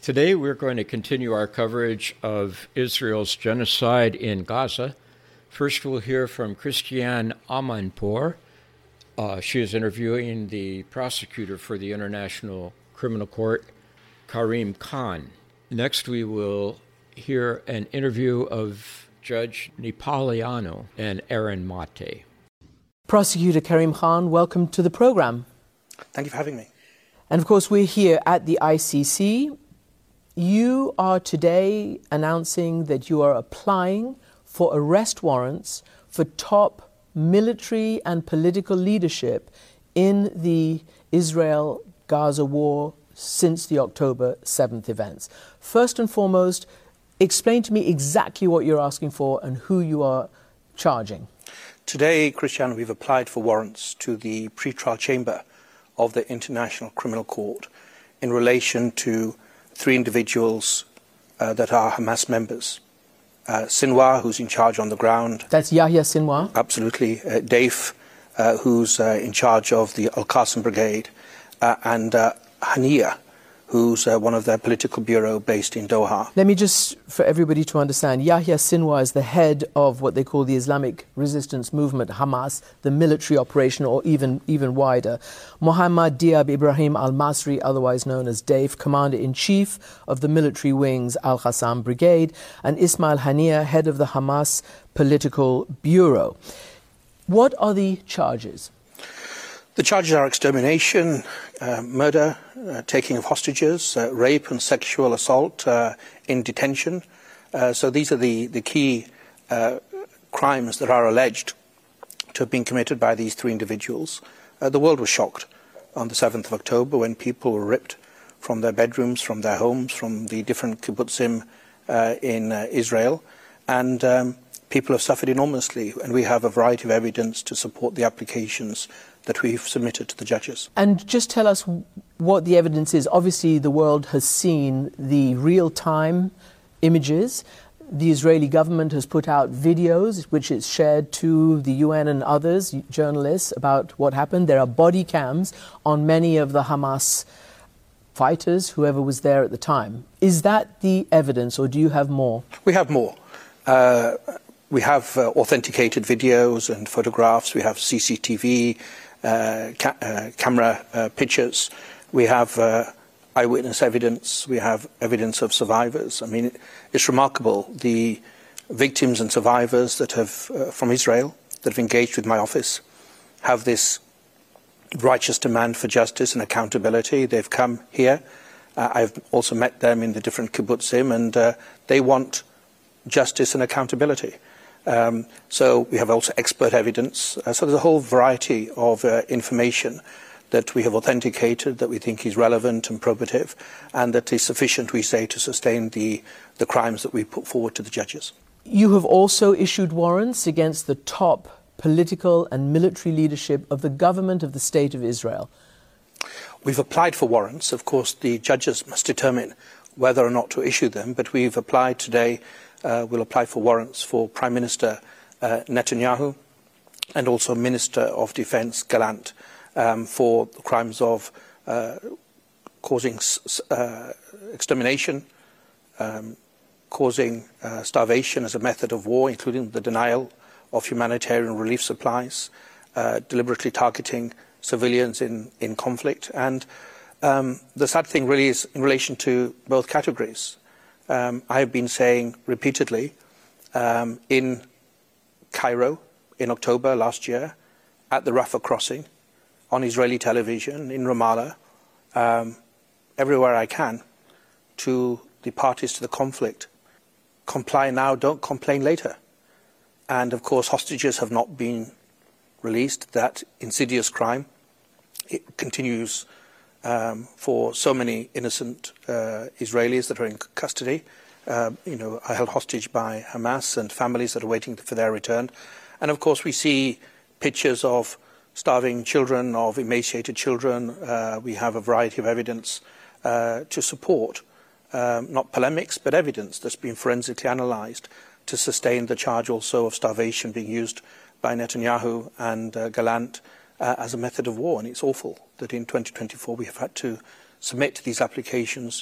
Today we're going to continue our coverage of Israel's genocide in Gaza. First we'll hear from Christiane Amanpour. She is interviewing the prosecutor for the International Criminal Court, Karim Khan. Next we will hear an interview of Judge Napoliano and Aaron Mate. Prosecutor Karim Khan, welcome to the program. Thank you for having me. And of course we're here at the ICC. You are today announcing that you are applying for arrest warrants for top military and political leadership in the Israel-Gaza war since the October 7th events. First and foremost, explain to me exactly what you're asking for and who you are charging. Today, Christiane, we've applied for warrants to the pretrial chamber of the International Criminal Court in relation to 3 individuals that are Hamas members. Sinwar, who's in charge on the ground. That's Yahya Sinwar? Absolutely. Daif, who's in charge of the Al-Qassam Brigade. And Hania, who's one of their political bureau based in Doha. Let me just, for everybody to understand, Yahya Sinwar is the head of what they call the Islamic Resistance Movement, Hamas, the military operation, or even wider. Mohammad Diab Ibrahim al-Masri, otherwise known as Daif, Commander-in-Chief of the military wings Al-Qassam Brigade, and Ismail Hania, head of the Hamas Political Bureau. What are the charges? The charges are extermination, murder, taking of hostages, rape and sexual assault in detention. So these are the key crimes that are alleged to have been committed by these 3 individuals. The world was shocked on the 7th of October when people were ripped from their bedrooms, from their homes, from the different kibbutzim in Israel. And people have suffered enormously, and we have a variety of evidence to support the applications that we've submitted to the judges. And just tell us what the evidence is. Obviously, the world has seen the real-time images. The Israeli government has put out videos, which is shared to the UN and others, journalists, about what happened. There are body cams on many of the Hamas fighters, whoever was there at the time. Is that the evidence, or do you have more? We have more. We have authenticated videos and photographs. We have CCTV camera pictures. We have eyewitness evidence. We have evidence of survivors. I mean, it's remarkable. The victims and survivors that have, from Israel, that have engaged with my office, have this righteous demand for justice and accountability. They've come here. I've also met them in the different kibbutzim, and they want justice and accountability. So we have also expert evidence. So there's a whole variety of information that we have authenticated that we think is relevant and probative, and that is sufficient, we say, to sustain the crimes that we put forward to the judges. You have also issued warrants against the top political and military leadership of the government of the State of Israel. We've applied for warrants. Of course, the judges must determine whether or not to issue them, but we've applied today. We'll apply for warrants for Prime Minister Netanyahu and also Minister of Defense Gallant for the crimes of causing extermination, causing starvation as a method of war, including the denial of humanitarian relief supplies, deliberately targeting civilians in conflict. And the sad thing really is in relation to both categories. I have been saying repeatedly in Cairo in October last year, at the Rafah crossing, on Israeli television, in Ramallah, everywhere I can, to the parties to the conflict, comply now, don't complain later. And of course, hostages have not been released. That insidious crime, it continues for so many innocent Israelis that are in custody, are held hostage by Hamas, and families that are waiting for their return. And of course, we see pictures of starving children, of emaciated children. We have a variety of evidence to support, not polemics, but evidence that's been forensically analysed to sustain the charge also of starvation being used by Netanyahu and Gallant as a method of war. And it's awful that in 2024 we have had to submit these applications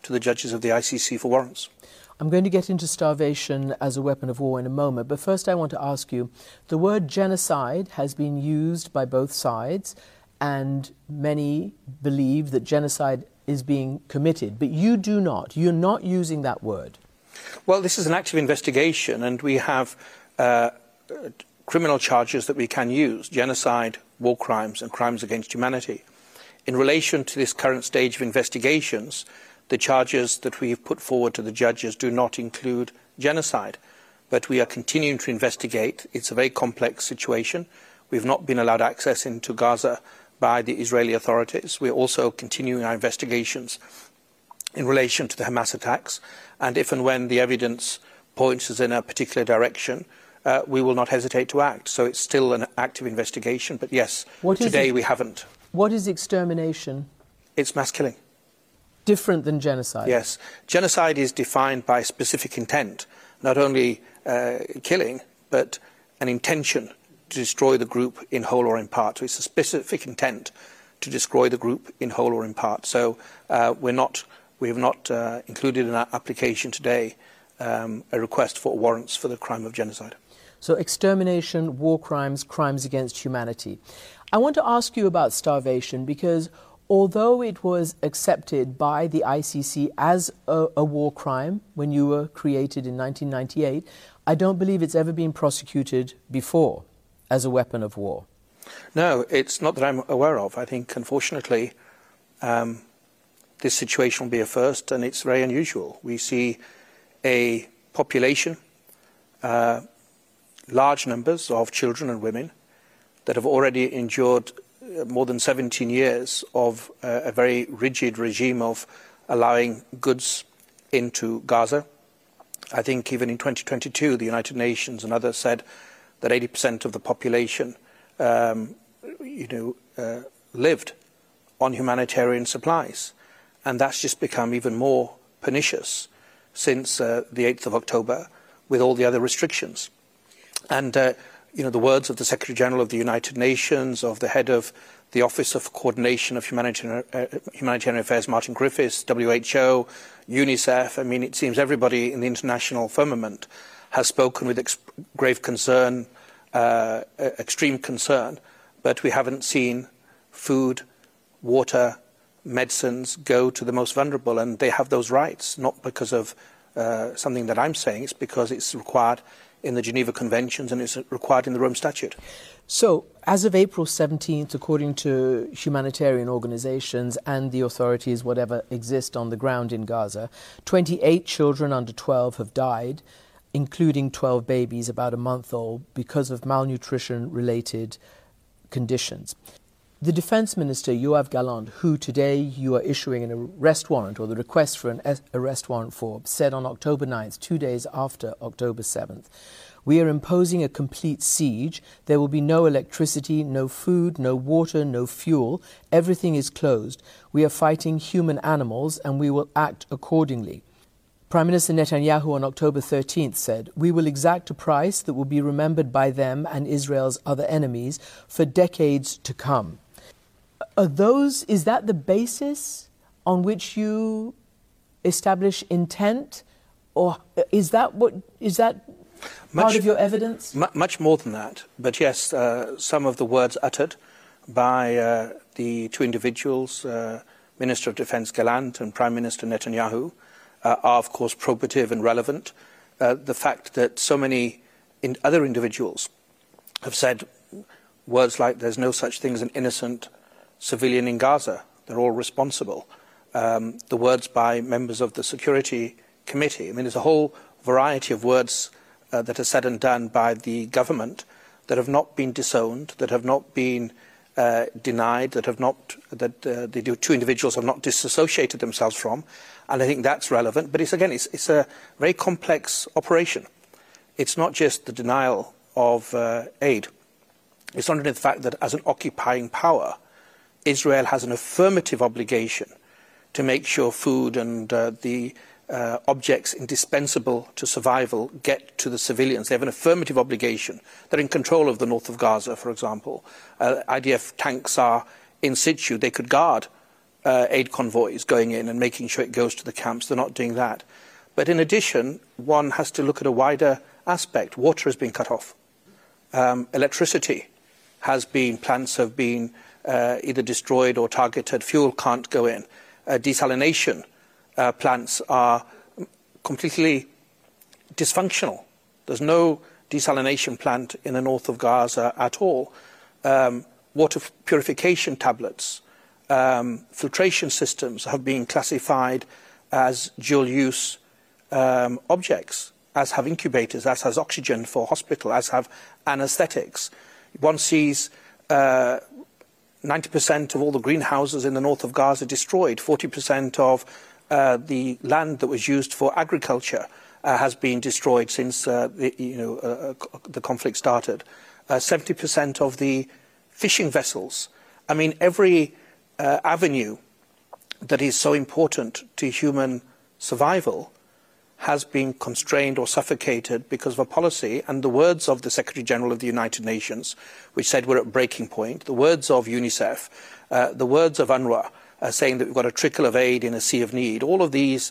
to the judges of the ICC for warrants. I'm going to get into starvation as a weapon of war in a moment, but first I want to ask you, the word genocide has been used by both sides, and many believe that genocide is being committed, but you do not. You're not using that word. Well, this is an active investigation, and we have criminal charges that we can use: genocide, war crimes, and crimes against humanity. In relation to this current stage of investigations, the charges that we've put forward to the judges do not include genocide, but we are continuing to investigate. It's a very complex situation. We've not been allowed access into Gaza by the Israeli authorities. We're also continuing our investigations in relation to the Hamas attacks, and if and when the evidence points us in a particular direction, we will not hesitate to act. So it's still an active investigation, but yes, today we haven't. What is extermination? It's mass killing. Different than genocide? Yes. Genocide is defined by specific intent, not only killing, but an intention to destroy the group in whole or in part. So it's a specific intent to destroy the group in whole or in part. So we have not included in our application today a request for warrants for the crime of genocide. So extermination, war crimes, crimes against humanity. I want to ask you about starvation because although it was accepted by the ICC as a war crime when you were created in 1998, I don't believe it's ever been prosecuted before as a weapon of war. No, it's not that I'm aware of. I think, unfortunately, this situation will be a first, and it's very unusual. We see a population, large numbers of children and women that have already endured more than 17 years of a very rigid regime of allowing goods into Gaza. I think even in 2022, the United Nations and others said that 80% of the population, lived on humanitarian supplies. And that's just become even more pernicious since the 8th of October with all the other restrictions. And, the words of the Secretary General of the United Nations, of the head of the Office of Coordination of Humanitarian Affairs, Martin Griffiths, WHO, UNICEF, I mean, it seems everybody in the international firmament has spoken with grave concern, extreme concern, but we haven't seen food, water, medicines go to the most vulnerable, and they have those rights, not because of something that I'm saying, it's because it's required in the Geneva Conventions and it's required in the Rome Statute. So, as of April 17th, according to humanitarian organizations and the authorities, whatever exist on the ground in Gaza, 28 children under 12 have died, including 12 babies about a month old, because of malnutrition-related conditions. The Defense Minister, Yoav Gallant, who today you are issuing an arrest warrant, or the request for an arrest warrant for, said on October 9th, 2 days after October 7th, "We are imposing a complete siege. There will be no electricity, no food, no water, no fuel. Everything is closed. We are fighting human animals and we will act accordingly." Prime Minister Netanyahu on October 13th said, "We will exact a price that will be remembered by them and Israel's other enemies for decades to come." Is that the basis on which you establish intent, or is that part of your evidence? Much more than that. But yes, some of the words uttered by the two individuals, Minister of Defense Gallant and Prime Minister Netanyahu, are of course probative and relevant. The fact that so many other individuals have said words like "there's no such thing as an innocent civilian in Gaza, they're all responsible." The words by members of the Security Committee. I mean, there's a whole variety of words that are said and done by the government that have not been disowned, that have not been denied, the two individuals have not disassociated themselves from, and I think that's relevant. But it's a very complex operation. It's not just the denial of aid. It's not only the fact that as an occupying power, Israel has an affirmative obligation to make sure food and the objects indispensable to survival get to the civilians. They have an affirmative obligation. They're in control of the north of Gaza, for example. IDF tanks are in situ. They could guard aid convoys going in and making sure it goes to the camps. They're not doing that. But in addition, one has to look at a wider aspect. Water has been cut off. Electricity has been, plants have been either destroyed or targeted. Fuel can't go in. Desalination plants are completely dysfunctional. There's no desalination plant in the north of Gaza at all. Water purification tablets, filtration systems have been classified as dual-use objects, as have incubators, as has oxygen for hospital, as have anesthetics. One sees 90% of all the greenhouses in the north of Gaza destroyed. 40% of the land that was used for agriculture has been destroyed since the conflict started. 70% of the fishing vessels. I mean, every avenue that is so important to human survival has been constrained or suffocated because of a policy. And the words of the Secretary General of the United Nations, which said we're at breaking point, the words of UNICEF, the words of UNRWA, saying that we've got a trickle of aid in a sea of need, all of these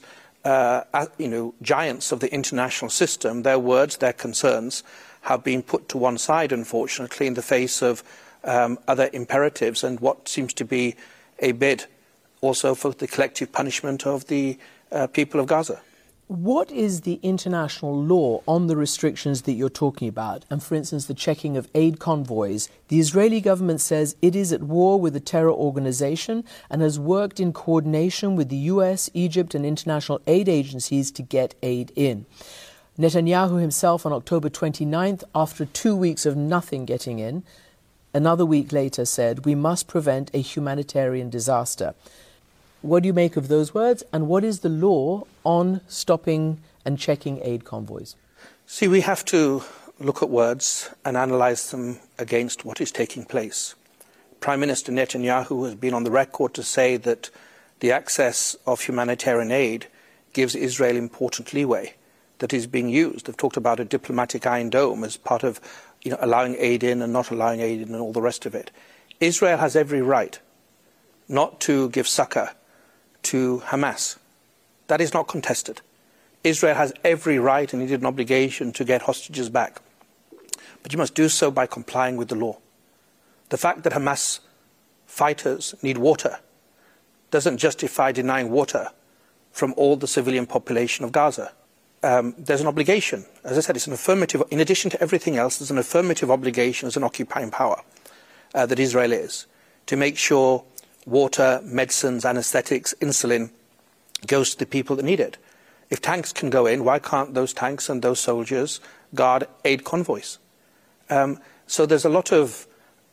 giants of the international system, their words, their concerns have been put to one side, unfortunately, in the face of other imperatives and what seems to be a bid also for the collective punishment of the people of Gaza. What is the international law on the restrictions that you're talking about? And for instance, the checking of aid convoys. The Israeli government says it is at war with a terror organization and has worked in coordination with the US, Egypt and international aid agencies to get aid in. Netanyahu himself on October 29th, after 2 weeks of nothing getting in, another week later said, we must prevent a humanitarian disaster. What do you make of those words, and what is the law on stopping and checking aid convoys? See, we have to look at words and analyse them against what is taking place. Prime Minister Netanyahu has been on the record to say that the access of humanitarian aid gives Israel important leeway that is being used. They've talked about a diplomatic iron dome as part of allowing aid in and not allowing aid in and all the rest of it. Israel has every right not to give succor to Hamas. That is not contested. Israel has every right and indeed an obligation to get hostages back. But you must do so by complying with the law. The fact that Hamas fighters need water doesn't justify denying water from all the civilian population of Gaza. There's an obligation. As I said, it's an affirmative, in addition to everything else, there's an affirmative obligation as an occupying power that Israel is to make sure water, medicines, anesthetics, insulin goes to the people that need it. If tanks can go in, why can't those tanks and those soldiers guard aid convoys? So there's a lot of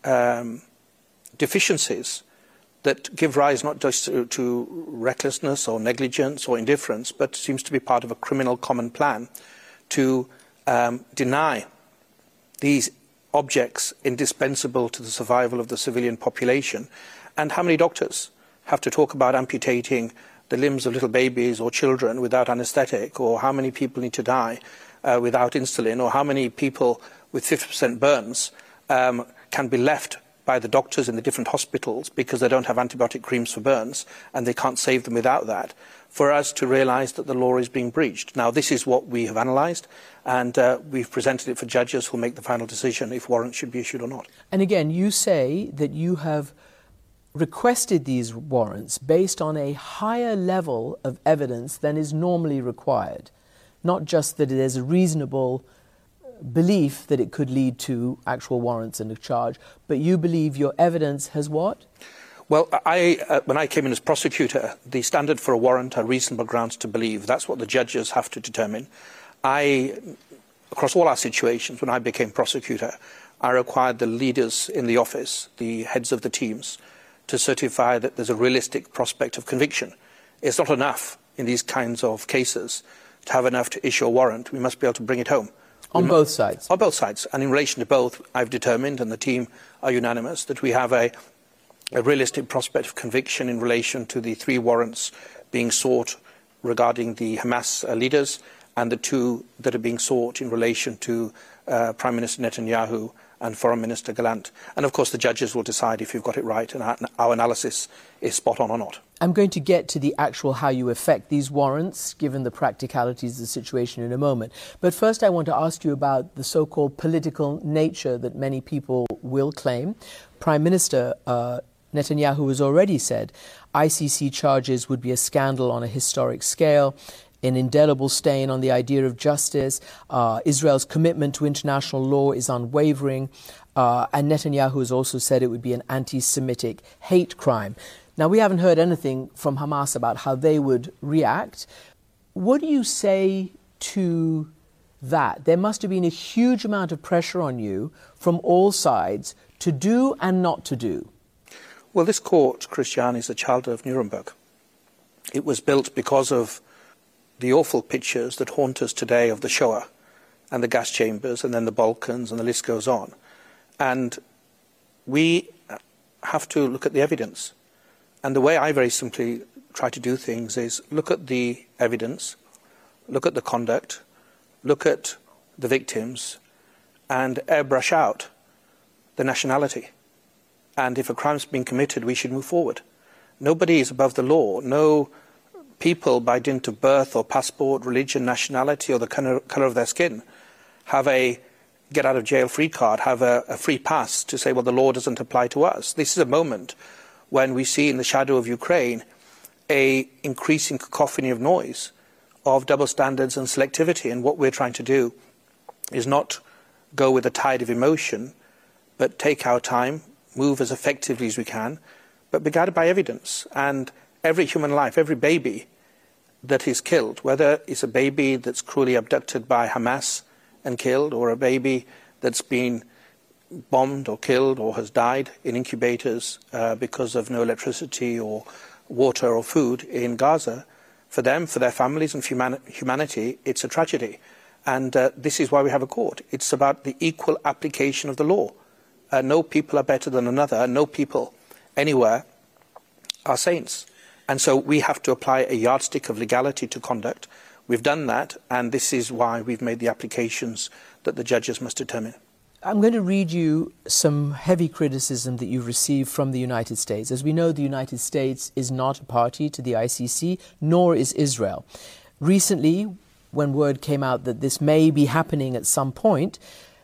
deficiencies that give rise not just to recklessness or negligence or indifference, but seems to be part of a criminal common plan to deny these objects indispensable to the survival of the civilian population. And how many doctors have to talk about amputating the limbs of little babies or children without anesthetic, or how many people need to die without insulin, or how many people with 50% burns can be left by the doctors in the different hospitals because they don't have antibiotic creams for burns and they can't save them without that, for us to realise that the law is being breached. Now, this is what we have analysed, and we've presented it for judges who will make the final decision if warrants should be issued or not. And again, you say that you have requested these warrants based on a higher level of evidence than is normally required, not just that there's a reasonable belief that it could lead to actual warrants and a charge, but you believe your evidence has what? Well, when I came in as prosecutor, the standard for a warrant are reasonable grounds to believe. That's what the judges have to determine. Across all our situations, when I became prosecutor, I required the leaders in the office, the heads of the teams, to certify that there's a realistic prospect of conviction. It's not enough in these kinds of cases to have enough to issue a warrant. We must be able to bring it home. On both sides? On both sides. And in relation to both, I've determined, and the team are unanimous, that we have a realistic prospect of conviction in relation to the 3 warrants being sought regarding the Hamas leaders and the 2 that are being sought in relation to Prime Minister Netanyahu and Foreign Minister Gallant. And of course the judges will decide if you've got it right and our analysis is spot on or not. I'm going to get to the actual how you effect these warrants, given the practicalities of the situation in a moment. But first I want to ask you about the so-called political nature that many people will claim. Prime Minister Netanyahu has already said ICC charges would be a scandal on a historic scale, an indelible stain on the idea of justice. Israel's commitment to international law is unwavering. And Netanyahu has also said it would be an anti-Semitic hate crime. Now, we haven't heard anything from Hamas about how they would react. What do you say to that? There must have been a huge amount of pressure on you from all sides to do and not to do. Well, this court, Christian, is a child of Nuremberg. It was built because of the awful pictures that haunt us today of the Shoah and the gas chambers and then the Balkans, and the list goes on. And we have to look at the evidence. And the way I very simply try to do things is look at the evidence, look at the conduct, look at the victims, and airbrush out the nationality. And if a crime's been committed, we should move forward. Nobody is above the law. No people, by dint of birth or passport, religion, nationality, or the colour of their skin, have a get-out-of-jail-free card, have a free pass to say, well, the law doesn't apply to us. This is a moment when we see in the shadow of Ukraine a increasing cacophony of noise, of double standards and selectivity. And what we're trying to do is not go with the tide of emotion, but take our time, move as effectively as we can, but be guided by evidence. And every human life, every baby that is killed, whether it's a baby that's cruelly abducted by Hamas and killed, or a baby that's been bombed or killed or has died in incubators because of no electricity or water or food in Gaza, for them, for their families and for humanity, it's a tragedy. And this is why we have a court. It's about the equal application of the law. No people are better than another. No people anywhere are saints. And so we have to apply a yardstick of legality to conduct. We've done that, and this is why we've made the applications that the judges must determine. I'm going to read you some heavy criticism that you've received from the United States. As we know, the United States is not a party to the ICC, nor is Israel. Recently, when word came out that this may be happening at some point,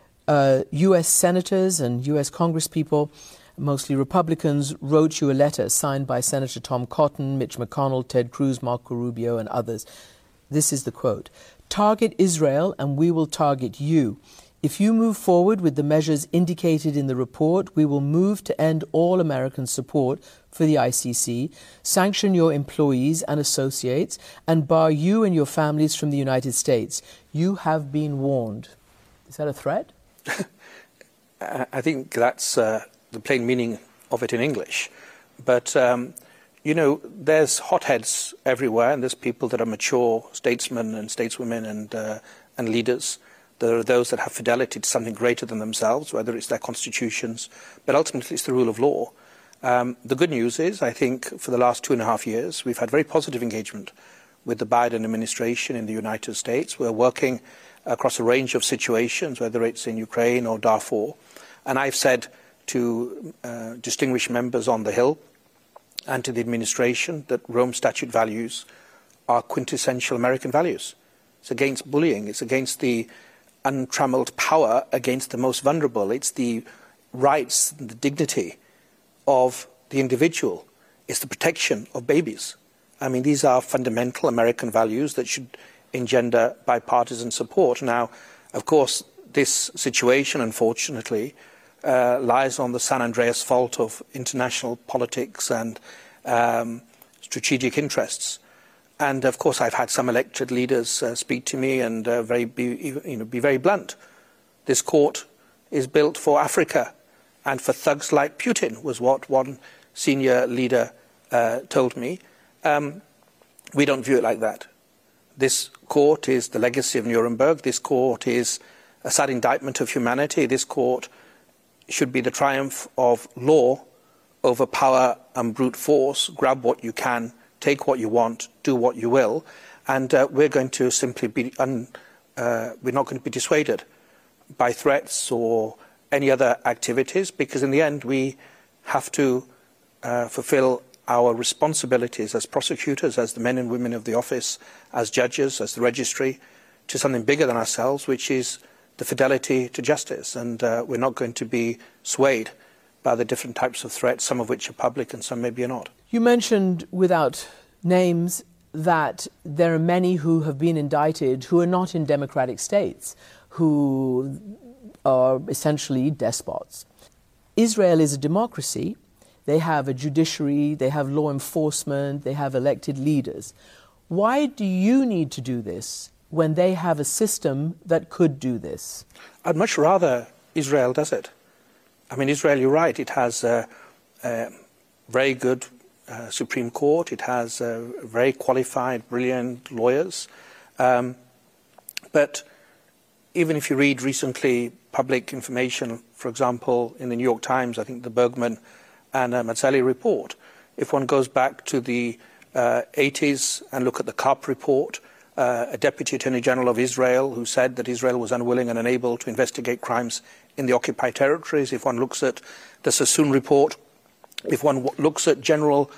U.S. senators and U.S. congresspeople, mostly Republicans, wrote you a letter signed by Senator Tom Cotton, Mitch McConnell, Ted Cruz, Marco Rubio, and others. This is the quote: "Target Israel and we will target you. If you move forward with the measures indicated in the report, we will move to end all American support for the ICC, sanction your employees and associates, and bar you and your families from the United States. You have been warned." Is that a threat? I think that's the plain meaning of it in English. But, you know, there's hotheads everywhere, and there's people that are mature statesmen and stateswomen and leaders. There are those that have fidelity to something greater than themselves, whether it's their constitutions, but ultimately it's the rule of law. The good news is, I think, for the last 2.5 years, we've had very positive engagement with the Biden administration in the United States. We're working across a range of situations, whether it's in Ukraine or Darfur. And I've said to distinguished members on the Hill and to the administration that Rome Statute values are quintessential American values. It's against bullying. It's against the untrammeled power against the most vulnerable. It's the rights and the dignity of the individual. It's the protection of babies. I mean, these are fundamental American values that should engender bipartisan support. Now, of course, this situation, unfortunately, lies on the San Andreas fault of international politics and strategic interests. And of course, I've had some elected leaders speak to me and be very blunt. This court is built for Africa and for thugs like Putin, was what one senior leader told me. We don't view it like that. This court is the legacy of Nuremberg. This court is a sad indictment of humanity. This court should be the triumph of law over power and brute force. Grab what you can, take what you want, do what you will, and we're going to simply be we're not going to be dissuaded by threats or any other activities, because in the end we have to fulfill our responsibilities as prosecutors, as the men and women of the office, as judges, as the registry, to something bigger than ourselves, which is the fidelity to justice. And we're not going to be swayed by the different types of threats, some of which are public and some maybe are not. You mentioned, without names, that there are many who have been indicted who are not in democratic states, who are essentially despots. Israel is a democracy. They have a judiciary, they have law enforcement, they have elected leaders. Why do you need to do this when they have a system that could do this? I'd much rather Israel does it. I mean, Israel, you're right, it has a very good Supreme Court, it has very qualified, brilliant lawyers. But even if you read recently public information, for example, in the New York Times, I think the Bergman and Mazzali report, if one goes back to the 80s and look at the Karp report, a Deputy Attorney General of Israel who said that Israel was unwilling and unable to investigate crimes in the occupied territories, if one looks at the Sassoon report, if one looks at General,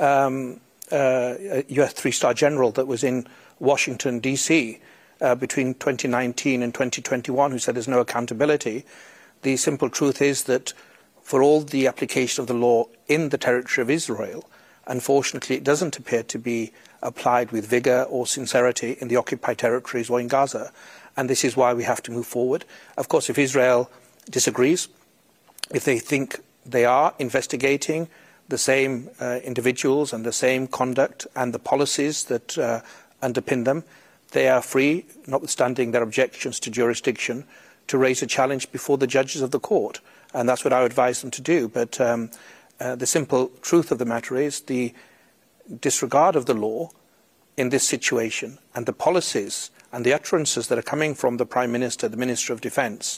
US three-star general that was in Washington, D.C., between 2019 and 2021, who said there's no accountability, the simple truth is that for all the application of the law in the territory of Israel, unfortunately it doesn't appear to be applied with vigour or sincerity in the occupied territories or in Gaza. And this is why we have to move forward. Of course, if Israel disagrees, if they think they are investigating the same individuals and the same conduct and the policies that underpin them, they are free, notwithstanding their objections to jurisdiction, to raise a challenge before the judges of the court. And that's what I would advise them to do. But the simple truth of the matter is the disregard of the law in this situation and the policies and the utterances that are coming from the Prime Minister, the Minister of Defence,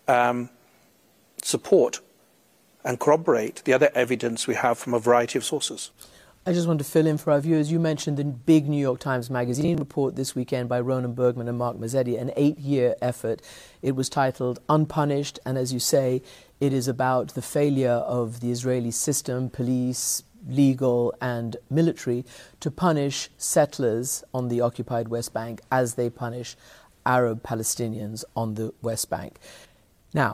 support and corroborate the other evidence we have from a variety of sources. I just want to fill in for our viewers. You mentioned the big New York Times Magazine report this weekend by Ronen Bergman and Mark Mazzetti, an 8-year effort. It was titled Unpunished, and as you say, it is about the failure of the Israeli system, police, legal and military, to punish settlers on the occupied West Bank as they punish Arab Palestinians on the West Bank. Now,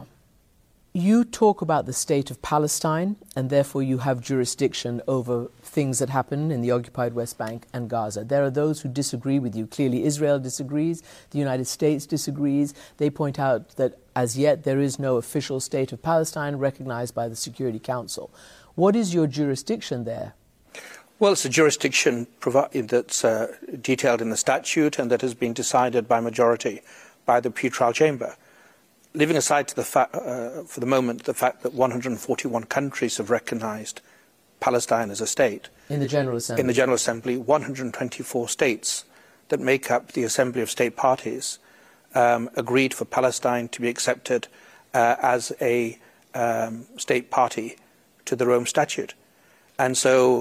you talk about the state of Palestine, and therefore you have jurisdiction over things that happen in the occupied West Bank and Gaza. There are those who disagree with you. Clearly, Israel disagrees. The United States disagrees. They point out that as yet there is no official state of Palestine recognized by the Security Council. What is your jurisdiction there? Well, it's a jurisdiction that's detailed in the statute and that has been decided by majority by the pretrial chamber. Leaving aside to the for the moment the fact that 141 countries have recognized Palestine as a state. In the General Assembly. In the General Assembly, 124 states that make up the Assembly of State Parties agreed for Palestine to be accepted as a state party to the Rome Statute. And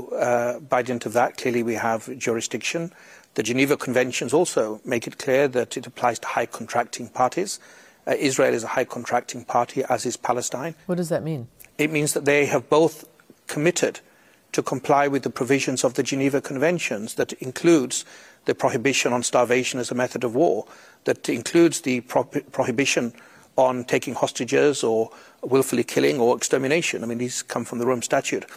so by dint of that, clearly we have jurisdiction. The Geneva Conventions also make it clear that it applies to high contracting parties. Israel is a high contracting party, as is Palestine. What does that mean? It means that they have both committed to comply with the provisions of the Geneva Conventions, that includes the prohibition on starvation as a method of war, that includes the prohibition on taking hostages or willfully killing or extermination. I mean, these come from the Rome Statute.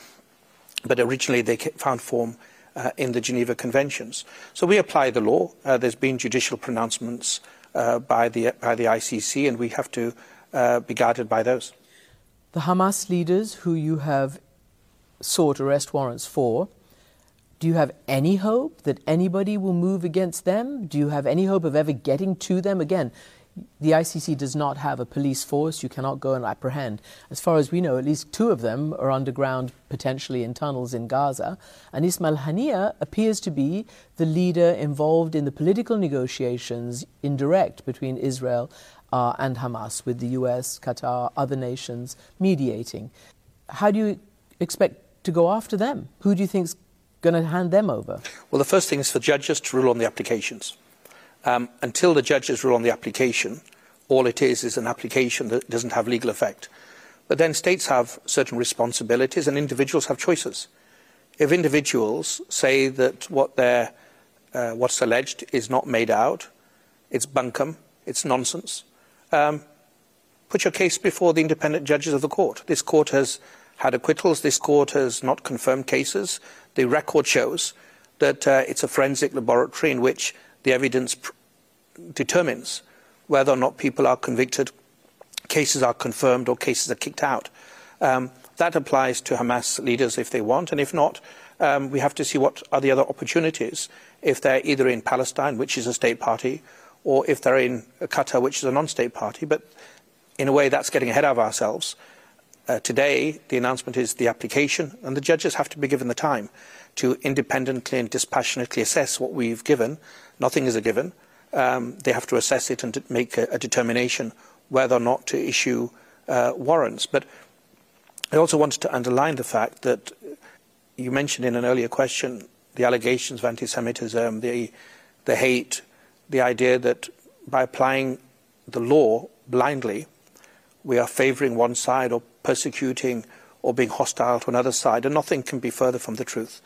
But originally they found form in the Geneva Conventions. So we apply the law. There's been judicial pronouncements by the ICC, and we have to be guided by those. The Hamas leaders who you have sought arrest warrants for, do you have any hope that anybody will move against them? Do you have any hope of ever getting to them? Again, the ICC does not have a police force. You cannot go and apprehend. As far as we know, at least 2 of them are underground, potentially in tunnels in Gaza. And Ismail Haniyeh appears to be the leader involved in the political negotiations, indirect, between Israel and Hamas, with the US, Qatar, other nations mediating. How do you expect to go after them? Who do you think is going to hand them over? Well, the first thing is for judges to rule on the applications. Until the judges rule on the application, all it is an application that doesn't have legal effect. But then states have certain responsibilities and individuals have choices. If individuals say that what's alleged is not made out, it's bunkum, it's nonsense, put your case before the independent judges of the court. This court has had acquittals. This court has not confirmed cases. The record shows that it's a forensic laboratory in which the evidence determines whether or not people are convicted, cases are confirmed, or cases are kicked out. That applies to Hamas leaders if they want, and if not, we have to see what are the other opportunities if they're either in Palestine, which is a state party, or if they're in Qatar, which is a non-state party. But in a way, that's getting ahead of ourselves. Today, the announcement is the application, and the judges have to be given the time to independently and dispassionately assess what we've given. Nothing is a given. They have to assess it and to make a determination whether or not to issue warrants. But I also wanted to underline the fact that you mentioned in an earlier question the allegations of anti-Semitism, the hate, the idea that by applying the law blindly, we are favouring one side or persecuting or being hostile to another side, and nothing can be further from the truth.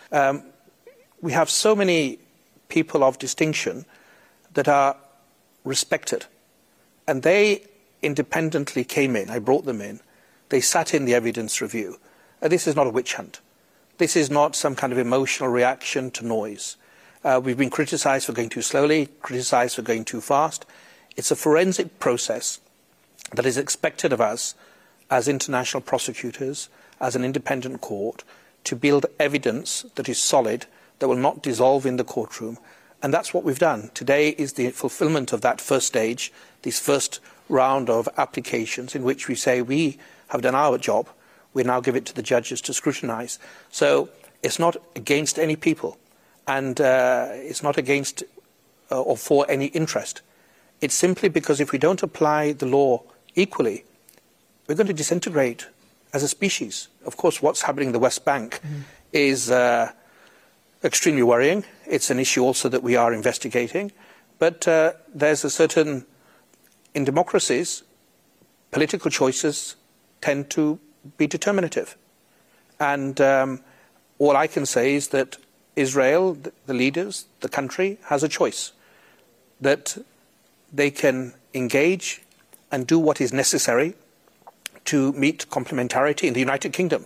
We have so many people of distinction that are respected, and they independently came in. I brought them in. They sat in the evidence review. This is not a witch hunt. This is not some kind of emotional reaction to noise. We've been criticised for going too slowly, criticised for going too fast. It's a forensic process that is expected of us as international prosecutors, as an independent court, to build evidence that is solid, that will not dissolve in the courtroom. And that's what we've done. Today is the fulfillment of that first stage, this first round of applications in which we say we have done our job. We now give it to the judges to scrutinise. So it's not against any people, and it's not against or for any interest. It's simply because if we don't apply the law equally, we're going to disintegrate as a species. Of course, what's happening in the West Bank is extremely worrying. It's an issue also that we are investigating. But there's a certain, in democracies, political choices tend to be determinative. And all I can say is that Israel, the leaders, the country, has a choice. That they can engage and do what is necessary to meet complementarity. In the United Kingdom,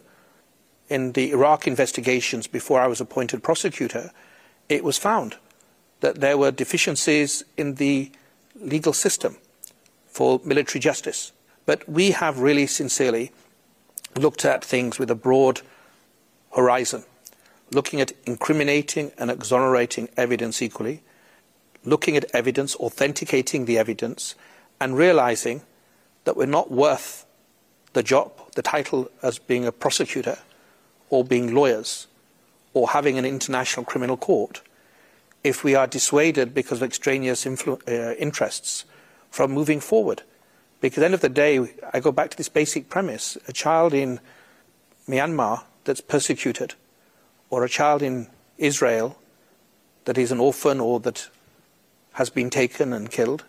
in the Iraq investigations before I was appointed prosecutor, it was found that there were deficiencies in the legal system for military justice. But we have really sincerely looked at things with a broad horizon, looking at incriminating and exonerating evidence equally, looking at evidence, authenticating the evidence, and realizing that we're not worth the job, the title as being a prosecutor or being lawyers or having an international criminal court if we are dissuaded because of extraneous interests from moving forward. Because at the end of the day, I go back to this basic premise. A child in Myanmar that's persecuted, or a child in Israel that is an orphan or that has been taken and killed,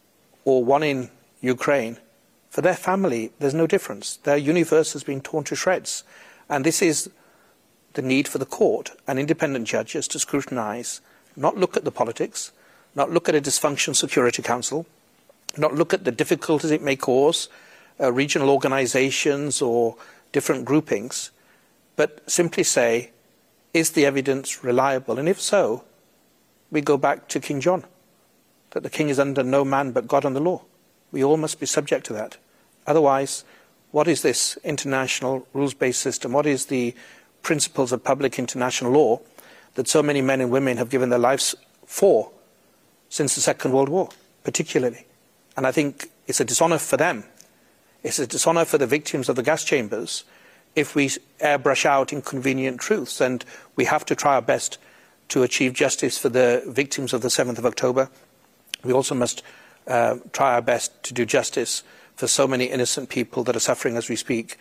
or one in Ukraine, for their family, there's no difference. Their universe has been torn to shreds. And this is the need for the court and independent judges to scrutinise, not look at the politics, not look at a dysfunctional Security Council, not look at the difficulties it may cause, regional organisations or different groupings, but simply say, is the evidence reliable? And if so, we go back to King John, that the king is under no man but God and the law. We all must be subject to that. Otherwise, what is this international rules-based system? What is the principles of public international law that so many men and women have given their lives for since the Second World War, particularly? And I think it's a dishonour for them. It's a dishonour for the victims of the gas chambers if we airbrush out inconvenient truths. And we have to try our best to achieve justice for the victims of the 7th of October. We also must try our best to do justice for so many innocent people that are suffering as we speak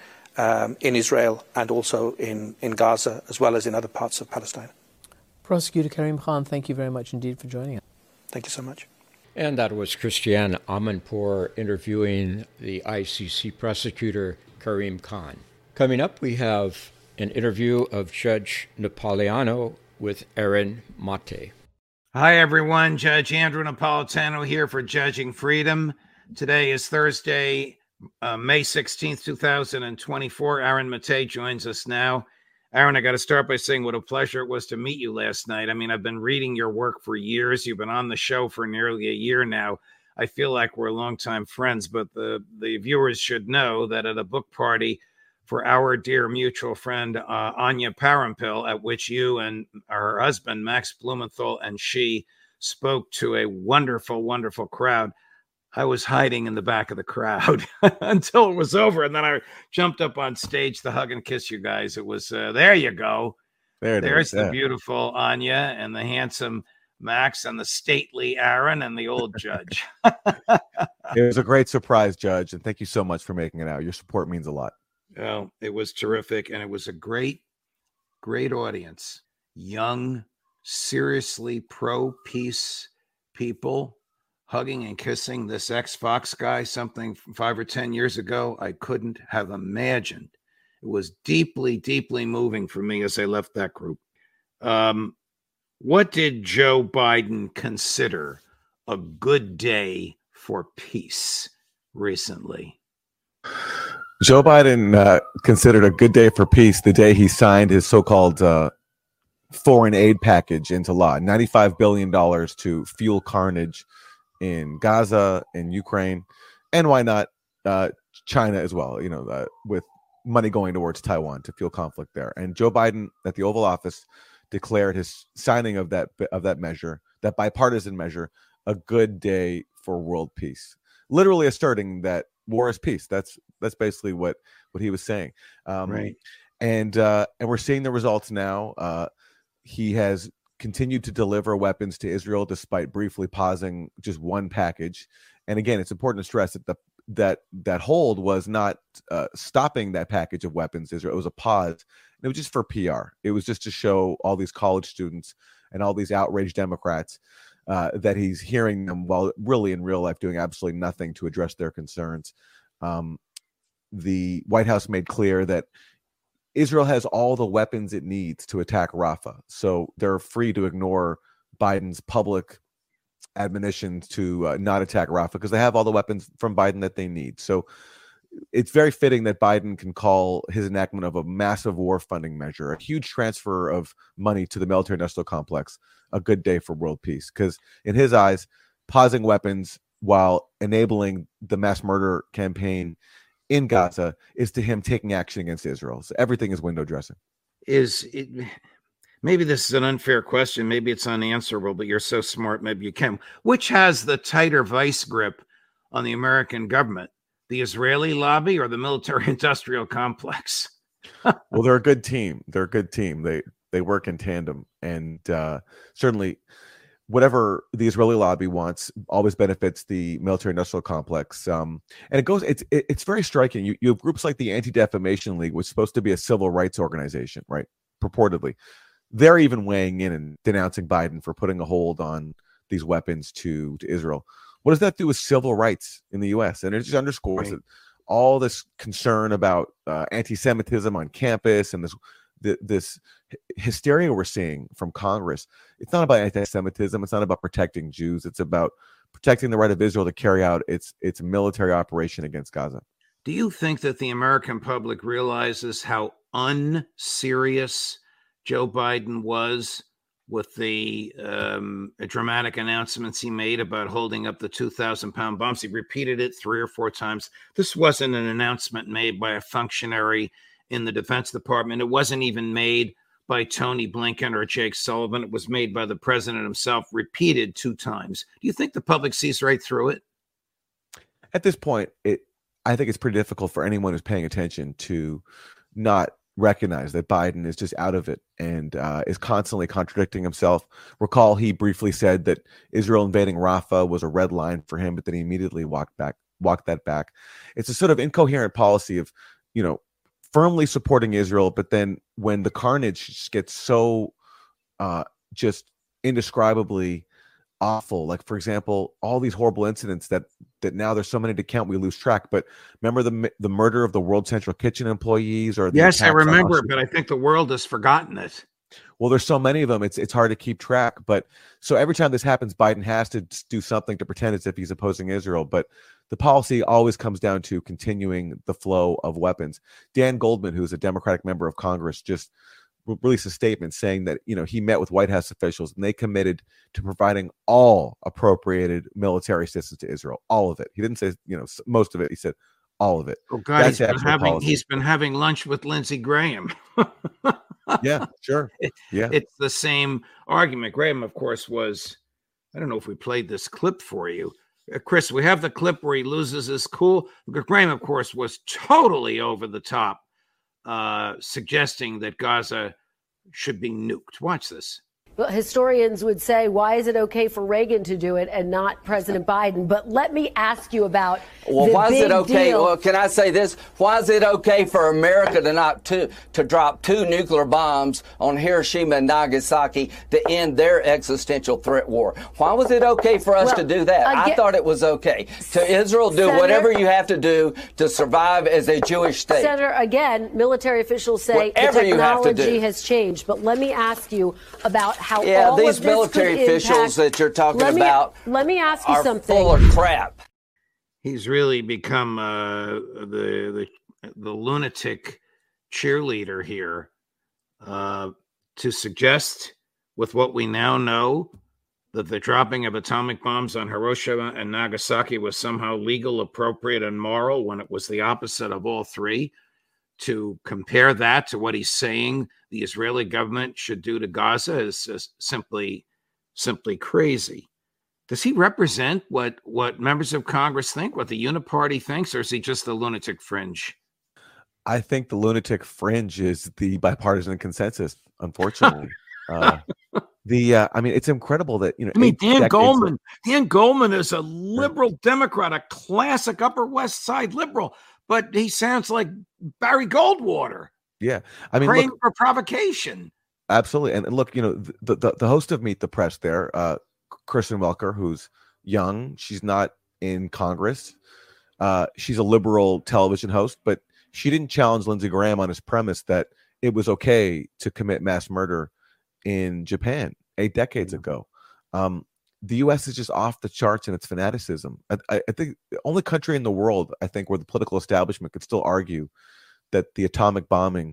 in Israel and also in Gaza, as well as in other parts of Palestine. Prosecutor Karim Khan, thank you very much indeed for joining us. Thank you so much. And that was Christiane Amanpour interviewing the ICC prosecutor Karim Khan. Coming up, we have an interview of Judge Napolitano with Aaron Mate. Hi, everyone. Judge Andrew Napolitano here for Judging Freedom. Today is Thursday, May 16th, 2024. Aaron Mate joins us now. Aaron, I got to start by saying what a pleasure it was to meet you last night. I mean, I've been reading your work for years. You've been on the show for nearly a year now. I feel like we're longtime friends, but the viewers should know that at a book party for our dear mutual friend, Anya Parampil, at which you and her husband, Max Blumenthal, and she spoke to a wonderful, wonderful crowd, I was hiding in the back of the crowd until it was over. And then I jumped up on stage to hug and kiss you guys. It was, there you go. There's the beautiful Anya and the handsome Max and the stately Aaron and the old Judge. It was a great surprise, Judge. And thank you so much for making it out. Your support means a lot. Well, it was terrific. And it was a great, great audience. Young, seriously pro-peace people hugging and kissing this ex-Fox guy, something from 5 or 10 years ago I couldn't have imagined. It was deeply, deeply moving for me as I left that group. What did Joe Biden consider a good day for peace recently? Joe Biden considered a good day for peace the day he signed his so-called foreign aid package into law, $95 billion to fuel carnage in Gaza, in Ukraine, and why not China as well, with money going towards Taiwan to fuel conflict there. And Joe Biden at the Oval Office declared his signing of that measure, that bipartisan measure, a good day for world peace, literally asserting that war is peace. That's basically what he was saying. Right. And we're seeing the results now. He has continued to deliver weapons to Israel despite briefly pausing just one package. And again, it's important to stress that that hold was not stopping that package of weapons to Israel. It was a pause. It was just for PR. It was just to show all these college students and all these outraged Democrats that he's hearing them while really in real life doing absolutely nothing to address their concerns. The White House made clear that Israel has all the weapons it needs to attack Rafah, so they're free to ignore Biden's public admonitions to not attack Rafah because they have all the weapons from Biden that they need. So it's very fitting that Biden can call his enactment of a massive war funding measure, a huge transfer of money to the military-industrial complex, a good day for world peace. Because in his eyes, pausing weapons while enabling the mass murder campaign in Gaza is to him taking action against Israel. So everything is window dressing. Maybe this is an unfair question. Maybe it's unanswerable, but you're so smart. Maybe you can. Which has the tighter vice grip on the American government, the Israeli lobby or the military-industrial complex? Well, they're a good team. They work in tandem, and certainly whatever the Israeli lobby wants always benefits the military-industrial complex. And it's very striking. You have groups like the Anti-Defamation League, which is supposed to be a civil rights organization, right? Purportedly. They're even weighing in and denouncing Biden for putting a hold on these weapons to Israel. What does that do with civil rights in the U.S.? And it just underscores that all this concern about anti-Semitism on campus and this hysteria we're seeing from Congress. It's not about anti-Semitism. It's not about protecting Jews. It's about protecting the right of Israel to carry out its military operation against Gaza. Do you think that the American public realizes how unserious Joe Biden was with the dramatic announcements he made about holding up the 2,000-pound bombs? He repeated it 3 or 4 times. This wasn't an announcement made by a functionary in the Defense Department. It wasn't even made by Tony Blinken or Jake Sullivan. It was made by the president himself, repeated 2 times. Do you think the public sees right through it? At this point, I think it's pretty difficult for anyone who's paying attention to not recognize that Biden is just out of it and is constantly contradicting himself. Recall he briefly said that Israel invading Rafah was a red line for him, but then he immediately walked that back. It's a sort of incoherent policy of, firmly supporting Israel, but then when the carnage gets so just indescribably awful. Like, for example, all these horrible incidents that now there's so many to count, we lose track. But remember the murder of the World Central Kitchen employees, or the yes, I attacks on remember it, Auschwitz? but I think the world has forgotten it. Well, there's so many of them. It's hard to keep track. But so every time this happens, Biden has to do something to pretend as if he's opposing Israel. But the policy always comes down to continuing the flow of weapons. Dan Goldman, who's a Democratic member of Congress, just released a statement saying that, you know, he met with White House officials and they committed to providing all appropriated military assistance to Israel. All of it. He didn't say, you know, most of it. He said all of it. Oh God, That's he's been having lunch with Lindsey Graham. Yeah, sure. Yeah. It's the same argument. Graham, of course, was, I don't know if we played this clip for you. Chris, we have the clip where he loses his cool. Graham, of course, was totally over the top, suggesting that Gaza should be nuked. Watch this. Well, historians would say, why is it okay for Reagan to do it and not President Biden? But let me ask you about why is it okay? Well, can I say this? Why is it okay for America to drop 2 nuclear bombs on Hiroshima and Nagasaki to end their existential threat war? Why was it okay for us to do that? I thought it was okay. To Israel, do whatever you have to do to survive as a Jewish state. Senator, again, military officials say the technology has changed. But let me ask you about how all these of this military officials that you're talking about let me ask you something. Full of crap. He's really become the lunatic cheerleader here, to suggest, with what we now know, that the dropping of atomic bombs on Hiroshima and Nagasaki was somehow legal, appropriate, and moral, when it was the opposite of all three. To compare that to what he's saying the Israeli government should do to Gaza is simply crazy. Does he represent what members of Congress think, what the Uniparty thinks, or is he just the lunatic fringe? I think the lunatic fringe is the bipartisan consensus, unfortunately. I mean, it's incredible that, you know. I mean, Dan Goldman is a liberal Democrat, a classic Upper West Side liberal, but he sounds like Barry Goldwater. Yeah, I mean, praying for provocation. Absolutely, and look, you know, the host of Meet the Press there, Kristen Welker, who's young, she's not in Congress. She's a liberal television host, but she didn't challenge Lindsey Graham on his premise that it was okay to commit mass murder in Japan 8 decades ago. The U.S. is just off the charts in its fanaticism. I think the only country in the world, I think, where the political establishment could still argue that the atomic bombing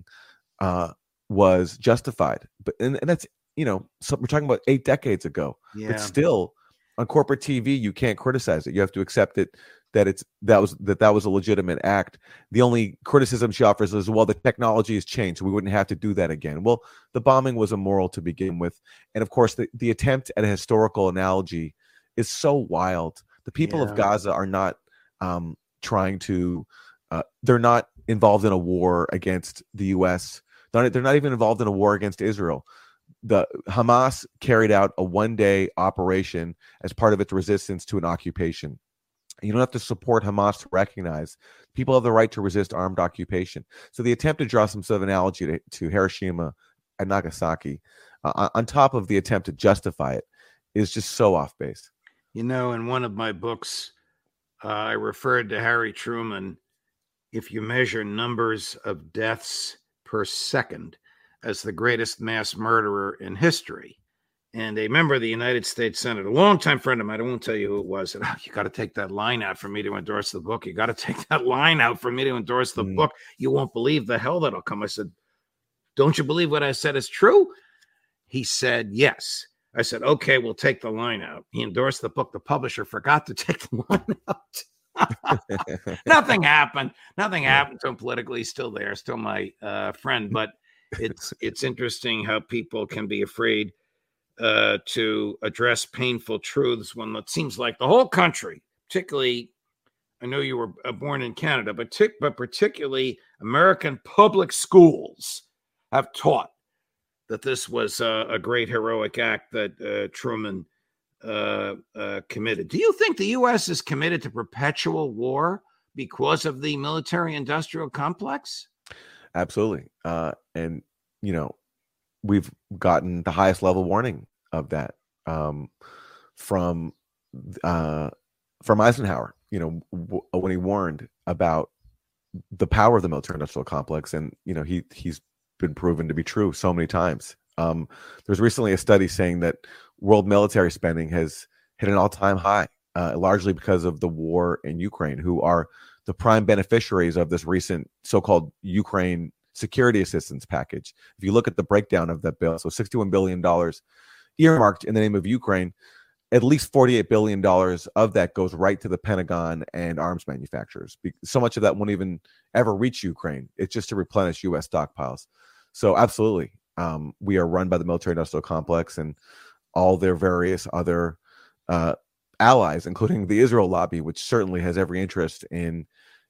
was justified. And that's, you know, so we're talking about 8 decades ago. Yeah. But still, on corporate TV, you can't criticize it. You have to accept it that was a legitimate act. The only criticism she offers is, well, the technology has changed, so we wouldn't have to do that again. Well, the bombing was immoral to begin with, and of course, the attempt at a historical analogy is so wild. The people of Gaza are not trying to. They're not involved in a war against the U.S. They're not even involved in a war against Israel. The Hamas carried out a one-day operation as part of its resistance to an occupation. You don't have to support Hamas to recognize people have the right to resist armed occupation. So the attempt to draw some sort of analogy to Hiroshima and Nagasaki, on top of the attempt to justify it, is just so off base. You know, in one of my books, I referred to Harry Truman. If you measure numbers of deaths per second, as the greatest mass murderer in history. And a member of the United States Senate, a longtime friend of mine, I won't tell you who it was, said, you got to take that line out for me to endorse the book. You got to take that line out for me to endorse the book. You won't believe the hell that'll come. I said, don't you believe what I said is true? He said, yes. I said, okay, we'll take the line out. He endorsed the book. The publisher forgot to take the line out. Nothing happened. Nothing happened to him politically. He's still there, still my friend. But it's interesting how people can be afraid to address painful truths when it seems like the whole country, particularly, I know you were born in Canada, but particularly American public schools have taught that this was a great heroic act that Truman committed. Do you think the U.S. is committed to perpetual war because of the military-industrial complex? Absolutely. And, you know, we've gotten the highest level warning of that from Eisenhower, when he warned about the power of the military-industrial complex, and he's been proven to be true so many times. There's recently a study saying that world military spending has hit an all-time high, largely because of the war in Ukraine, who are the prime beneficiaries of this recent so-called Ukraine security assistance package. If you look at the breakdown of that bill, so $61 billion earmarked in the name of Ukraine, at least $48 billion of that goes right to the Pentagon and arms manufacturers. So much of that won't even ever reach Ukraine. It's just to replenish U.S. stockpiles. So absolutely, we are run by the military-industrial complex and all their various other allies, including the Israel lobby, which certainly has every interest in,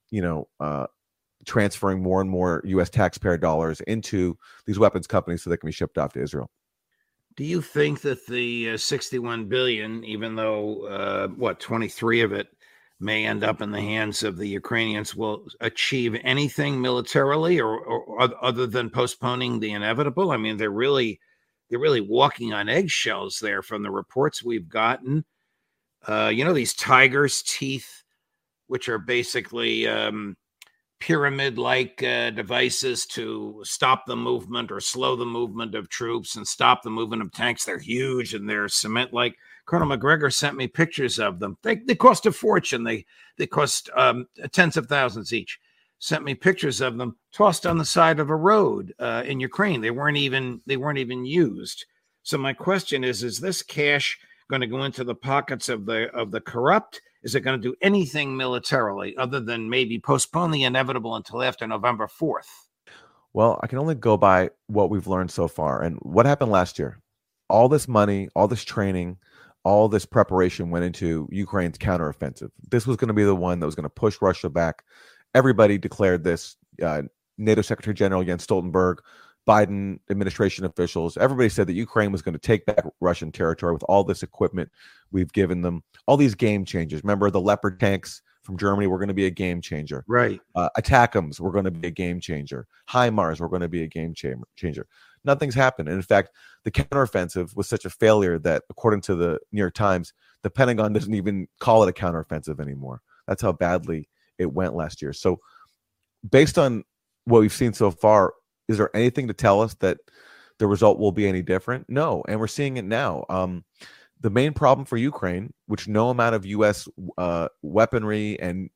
transferring more and more U.S. taxpayer dollars into these weapons companies so they can be shipped off to Israel. Do you think that the 61 billion, even though 23 of it may end up in the hands of the Ukrainians, will achieve anything militarily or other than postponing the inevitable? I mean, they're really walking on eggshells there from the reports we've gotten. These tiger's teeth, which are basically pyramid-like devices to stop the movement or slow the movement of troops and stop the movement of tanks. They're huge and they're cement-like. Colonel McGregor sent me pictures of them. They cost a fortune. They cost tens of thousands each. Sent me pictures of them tossed on the side of a road in Ukraine. They weren't even used. So my question is this cash going to go into the pockets of the corrupt? Is it going to do anything militarily other than maybe postpone the inevitable until after November 4th? Well, I can only go by what we've learned so far. And what happened last year? All this money, all this training, all this preparation went into Ukraine's counteroffensive. This was going to be the one that was going to push Russia back. Everybody declared this. NATO Secretary General Jens Stoltenberg, Biden administration officials, everybody said that Ukraine was going to take back Russian territory with all this equipment we've given them, all these game changers. Remember, the Leopard tanks from Germany were going to be a game changer. Right. ATACMS were going to be a game changer. HIMARS were going to be a game changer. Nothing's happened. And in fact, the counteroffensive was such a failure that, according to the New York Times, the Pentagon doesn't even call it a counteroffensive anymore. That's how badly it went last year. So based on what we've seen so far, is there anything to tell us that the result will be any different? No. And we're seeing it now. The main problem for Ukraine, which no amount of U.S. Weaponry and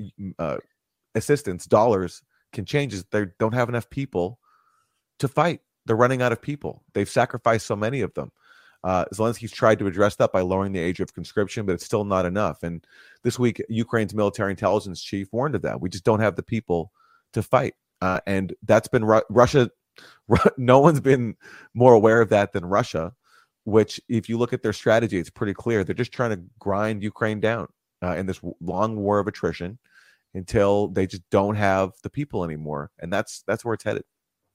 assistance dollars can change, is they don't have enough people to fight. They're running out of people. They've sacrificed so many of them. Zelensky's tried to address that by lowering the age of conscription, but it's still not enough. And this week, Ukraine's military intelligence chief warned of that. We just don't have the people to fight. And that's been Russia. No one's been more aware of that than Russia, which, if you look at their strategy, it's pretty clear. They're just trying to grind Ukraine down in this long war of attrition until they just don't have the people anymore. And that's where it's headed.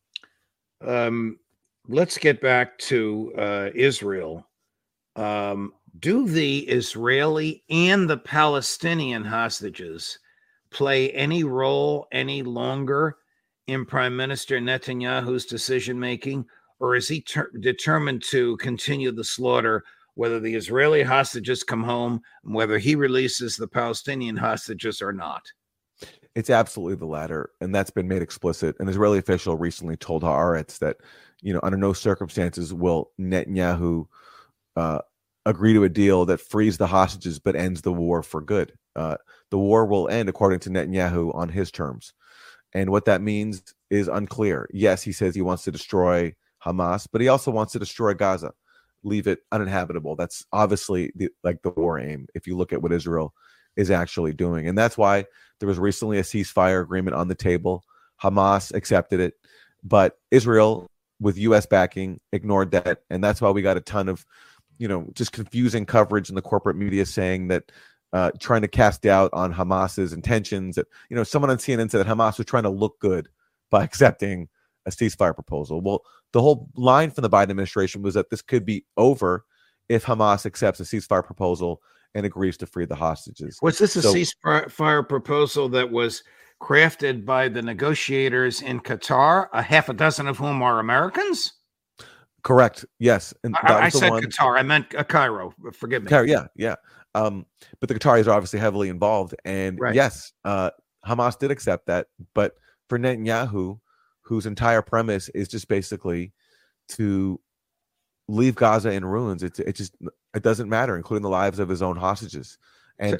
Let's get back to Israel. Do the Israeli and the Palestinian hostages play any role any longer in Prime Minister Netanyahu's decision-making, or is he determined to continue the slaughter, whether the Israeli hostages come home and whether he releases the Palestinian hostages or not? It's absolutely the latter, and that's been made explicit. An Israeli official recently told Haaretz that, under no circumstances will Netanyahu agree to a deal that frees the hostages but ends the war for good. The war will end, according to Netanyahu, on his terms. And what that means is unclear. Yes, he says he wants to destroy Hamas, but he also wants to destroy Gaza, leave it uninhabitable. That's obviously the war aim, if you look at what Israel is actually doing. And that's why there was recently a ceasefire agreement on the table. Hamas accepted it, but Israel, with U.S. backing, ignored that. And that's why we got a ton of, just confusing coverage in the corporate media saying that, trying to cast doubt on Hamas's intentions. That, someone on CNN said that Hamas was trying to look good by accepting a ceasefire proposal. Well, the whole line from the Biden administration was that this could be over if Hamas accepts a ceasefire proposal and agrees to free the hostages. Was this a ceasefire proposal that was crafted by the negotiators in Qatar, a half a dozen of whom are Americans? Correct. Yes. And I said Qatar. I meant Cairo. Forgive me. Cairo, yeah. But the Qataris are obviously heavily involved. And yes, Hamas did accept that. But for Netanyahu, whose entire premise is just basically to leave Gaza in ruins, it doesn't matter, including the lives of his own hostages. And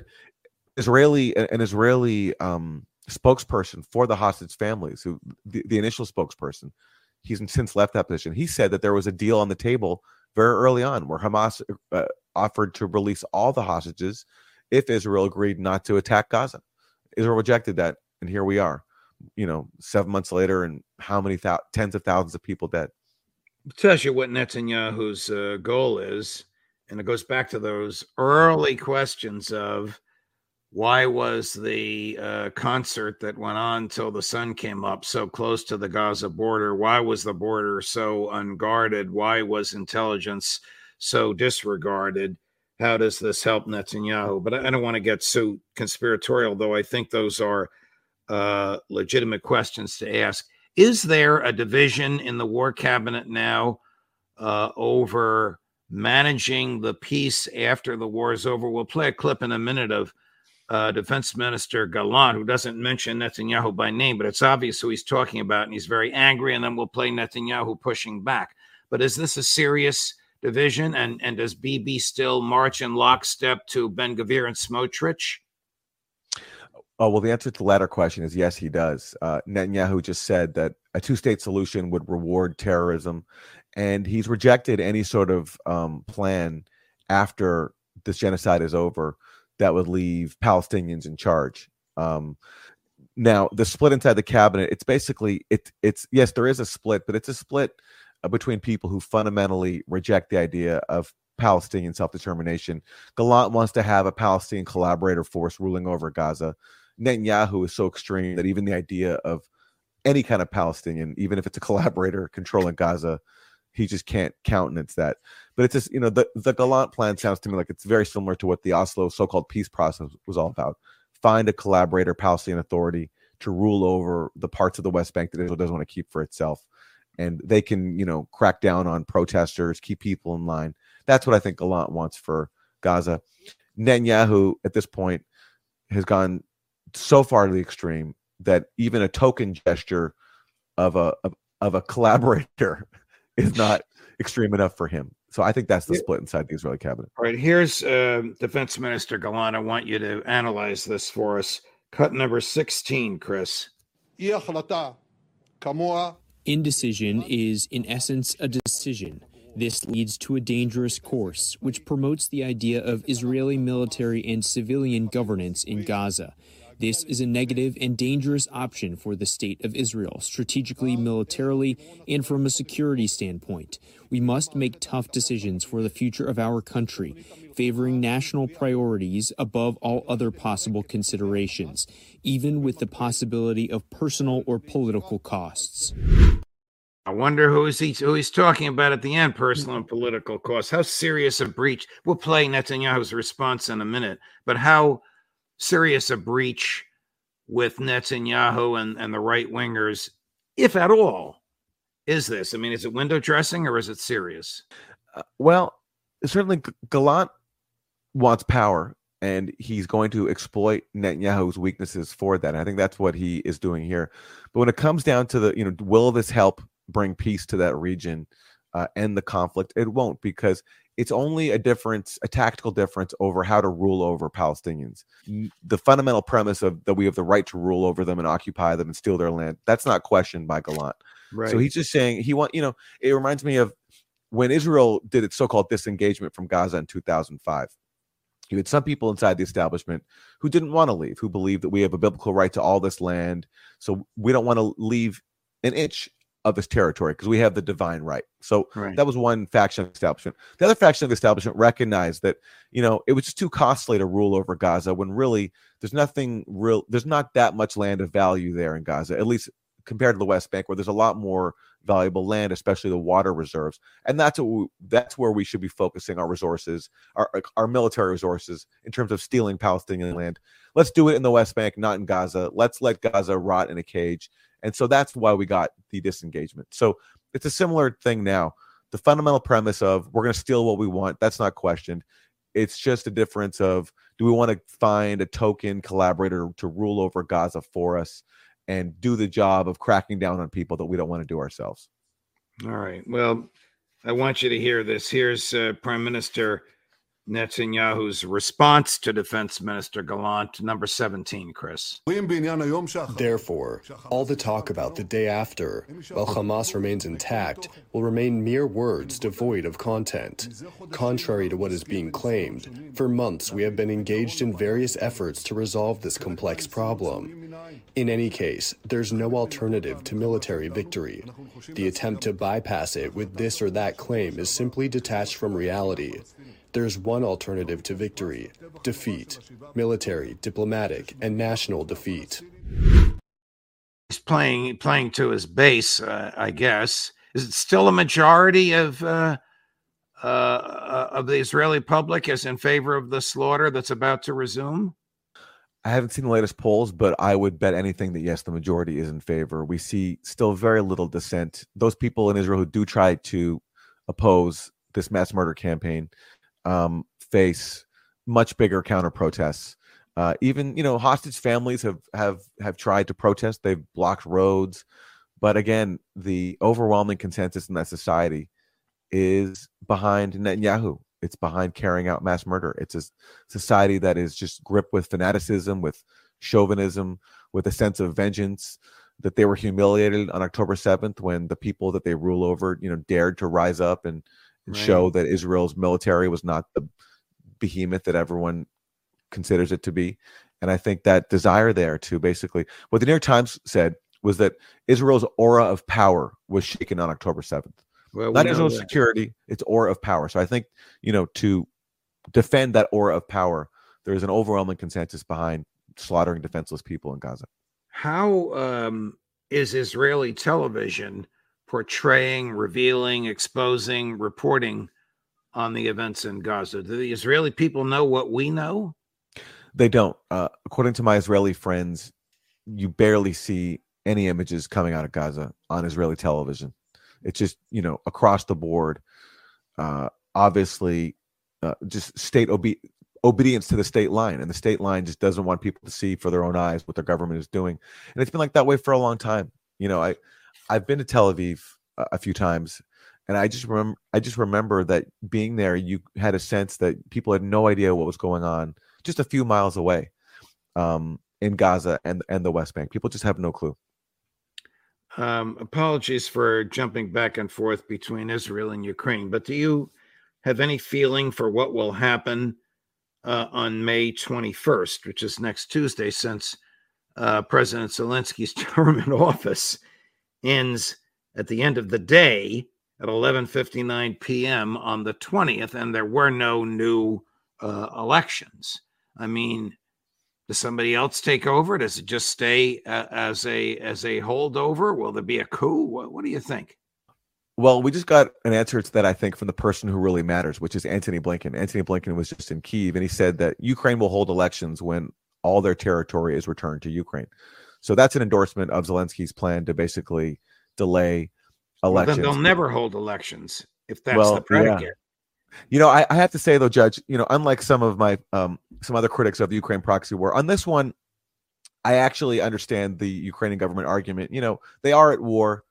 an Israeli spokesperson for the hostage families, who the initial spokesperson, he's since left that position. He said that there was a deal on the table very early on where Hamas offered to release all the hostages if Israel agreed not to attack Gaza. Israel rejected that, and here we are, 7 months later, and how many tens of thousands of people dead. It tells you what Netanyahu's goal is, and it goes back to those early questions of why was the concert that went on till the sun came up so close to the Gaza border? Why was the border so unguarded? Why was intelligence so disregarded? How does this help Netanyahu? But I don't want to get so conspiratorial, though I think those are legitimate questions to ask. Is there a division in the war cabinet now over managing the peace after the war is over? We'll play a clip in a minute of Defense Minister Gallant, who doesn't mention Netanyahu by name, but it's obvious who he's talking about, and he's very angry, and then we'll play Netanyahu pushing back. But is this a serious division, and does Bibi still march in lockstep to Ben-Gvir and Smotrich? Oh, well, the answer to the latter question is yes, he does. Netanyahu just said that a two-state solution would reward terrorism, and he's rejected any sort of plan after this genocide is over that would leave Palestinians in charge. Now, the split inside the cabinet, it's basically, it's yes, there is a split, but it's a split between people who fundamentally reject the idea of Palestinian self-determination. Gallant wants to have a Palestinian collaborator force ruling over Gaza. Netanyahu is so extreme that even the idea of any kind of Palestinian, even if it's a collaborator controlling Gaza, he just can't countenance that. But it's just, the Gallant plan sounds to me like it's very similar to what the Oslo so-called peace process was all about. Find a collaborator Palestinian Authority to rule over the parts of the West Bank that Israel doesn't want to keep for itself. And they can, crack down on protesters, keep people in line. That's what I think Gallant wants for Gaza. Netanyahu, at this point, has gone so far to the extreme that even a token gesture of a collaborator is not extreme enough for him. So I think that's the split inside the Israeli cabinet. All right, here's Defense Minister Gallant. I want you to analyze this for us. Cut number 16, Chris. Indecision is, in essence, a decision. This leads to a dangerous course, which promotes the idea of Israeli military and civilian governance in Gaza. This is a negative and dangerous option for the state of Israel, strategically, militarily, and from a security standpoint. We must make tough decisions for the future of our country, favoring national priorities above all other possible considerations, even with the possibility of personal or political costs. I wonder who he's talking about at the end, personal and political costs. How serious a breach? We'll play Netanyahu's response in a minute, but how serious a breach with Netanyahu and the right-wingers, if at all, is this? I mean, is it window dressing or is it serious? Well, certainly Gallant wants power, and he's going to exploit Netanyahu's weaknesses for that. And I think that's what he is doing here. But when it comes down to the, will this help bring peace to that region, end the conflict? It won't, because it's only a tactical difference over how to rule over Palestinians. The fundamental premise of that we have the right to rule over them and occupy them and steal their land, that's not questioned by Gallant. Right. So he's just saying it reminds me of when Israel did its so-called disengagement from Gaza in 2005. You had some people inside the establishment who didn't want to leave, who believed that we have a biblical right to all this land, so we don't want to leave an inch of this territory because we have the divine right. So that was one faction of the establishment. The other faction of the establishment recognized that, it was just too costly to rule over Gaza when really there's not that much land of value there in Gaza, at least compared to the West Bank, where there's a lot more valuable land, especially the water reserves. And that's where we should be focusing our resources, our military resources, in terms of stealing Palestinian land. Let's do it in the West Bank, not in Gaza. Let's let Gaza rot in a cage. And so that's why we got the disengagement. So it's a similar thing now. the fundamental premise of we're going to steal what we want, that's not questioned. It's just a difference of, do we want to find a token collaborator to rule over Gaza for us and do the job of cracking down on people that we don't want to do ourselves? All right. Well, I want you to hear this. Here's Prime Minister Netanyahu's response to Defense Minister Gallant, number 17, Chris. Therefore, all the talk about the day after, while Hamas remains intact, will remain mere words devoid of content. Contrary to what is being claimed, for months we have been engaged in various efforts to resolve this complex problem. In any case, there's no alternative to military victory. The attempt to bypass it with this or that claim is simply detached from reality. There's one alternative to victory: defeat, military, diplomatic, and national defeat. He's playing to his base, I guess. Is it still a majority of the Israeli public is in favor of the slaughter that's about to resume? I haven't seen the latest polls, but I would bet anything that, yes, the majority is in favor. We see still very little dissent. Those people in Israel who do try to oppose this mass murder campaign face much bigger counter protests. Even, hostage families have tried to protest. They've blocked roads. But again, the overwhelming consensus in that society is behind Netanyahu. It's behind carrying out mass murder. It's a society that is just gripped with fanaticism, with chauvinism, with a sense of vengeance, that they were humiliated on October 7th when the people that they rule over, dared to rise up and show that Israel's military was not the behemoth that everyone considers it to be. And I think that desire there to basically, what the New York Times said was that Israel's aura of power was shaken on October 7th. Well, not Israel's security, it's aura of power. So I think, to defend that aura of power, there is an overwhelming consensus behind slaughtering defenseless people in Gaza. How is Israeli television portraying, revealing, exposing, reporting on the events in Gaza? Do the Israeli people know what we know? They don't. According to my Israeli friends, you barely see any images coming out of Gaza on Israeli television. It's just, across the board, obviously, just state obedience to the state line. And the state line just doesn't want people to see for their own eyes what their government is doing. And it's been like that way for a long time. I've been to Tel Aviv a few times, and I just remember that being there, you had a sense that people had no idea what was going on just a few miles away in Gaza and the West Bank. People just have no clue. Apologies for jumping back and forth between Israel and Ukraine, but do you have any feeling for what will happen on May 21st, which is next Tuesday, since President Zelensky's term in office ends at the end of the day at 11:59 p.m. on the 20th, and there were no new elections? I mean, does somebody else take over? Does it just stay as a holdover? Will there be a coup? What do you think? Well, we just got an answer to that, I think, from the person who really matters, which is Antony Blinken. Antony Blinken was just in Kyiv, and he said that Ukraine will hold elections when all their territory is returned to Ukraine. So that's an endorsement of Zelensky's plan to basically delay elections. Well, then they'll never hold elections if that's the predicate. Yeah. I have to say, though, Judge, unlike some of my some other critics of the Ukraine proxy war, on this one, I actually understand the Ukrainian government argument. They are at war.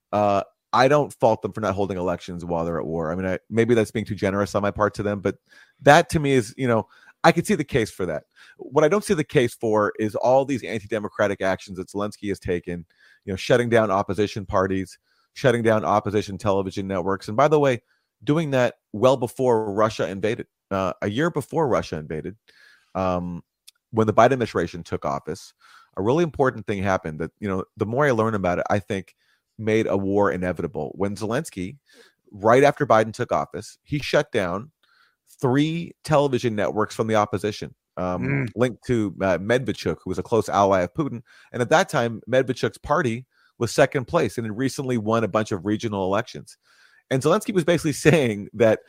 I don't fault them for not holding elections while they're at war. I mean, maybe that's being too generous on my part to them, but that to me is, I could see the case for that. What I don't see the case for is all these anti-democratic actions that Zelensky has taken, shutting down opposition parties, shutting down opposition television networks. And by the way, doing that well before Russia invaded, a year before Russia invaded, when the Biden administration took office, a really important thing happened that, the more I learn about it, I think made a war inevitable. When Zelensky, right after Biden took office, he shut down 3 television networks from the opposition, linked to Medvedchuk, who was a close ally of Putin. And at that time, Medvedchuk's party was second place and had recently won a bunch of regional elections. And Zelensky was basically saying that,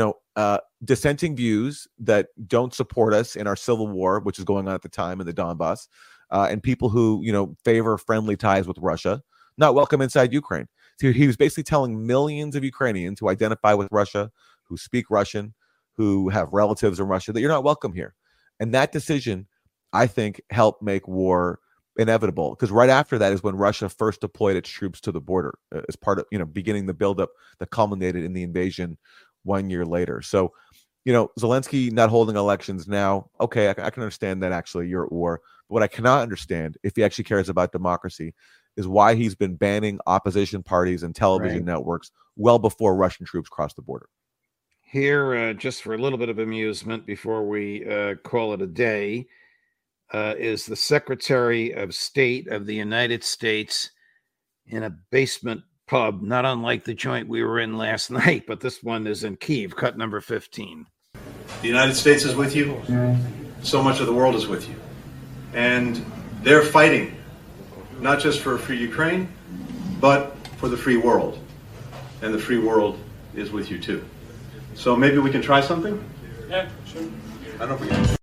dissenting views that don't support us in our civil war, which is going on at the time in the Donbass, and people who, favor friendly ties with Russia, not welcome inside Ukraine. So he was basically telling millions of Ukrainians who identify with Russia, who speak Russian, who have relatives in Russia, that you're not welcome here. And that decision, I think, helped make war inevitable, because right after that is when Russia first deployed its troops to the border as part of, beginning the buildup that culminated in the invasion 1 year later. So, Zelensky not holding elections now, okay, I can understand that actually you're at war. But what I cannot understand, if he actually cares about democracy, is why he's been banning opposition parties and television networks well before Russian troops crossed the border. Here, just for a little bit of amusement before we call it a day, is the Secretary of State of the United States in a basement pub, not unlike the joint we were in last night, but this one is in Kyiv, cut number 15. The United States is with you. So much of the world is with you. And they're fighting, not just for free Ukraine, but for the free world. And the free world is with you too. So maybe we can try something? Yeah, sure. I don't know if we can.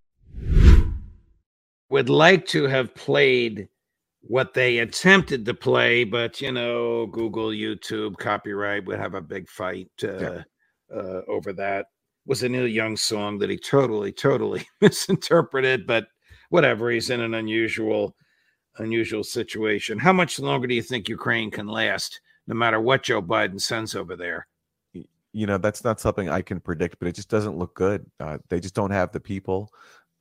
Would like to have played what they attempted to play, but Google, YouTube, copyright would have a big fight over that. It was a Neil Young song that he totally misinterpreted, but whatever. He's in an unusual situation. How much longer do you think Ukraine can last, no matter what Joe Biden sends over there? That's not something I can predict, but it just doesn't look good. They just don't have the people.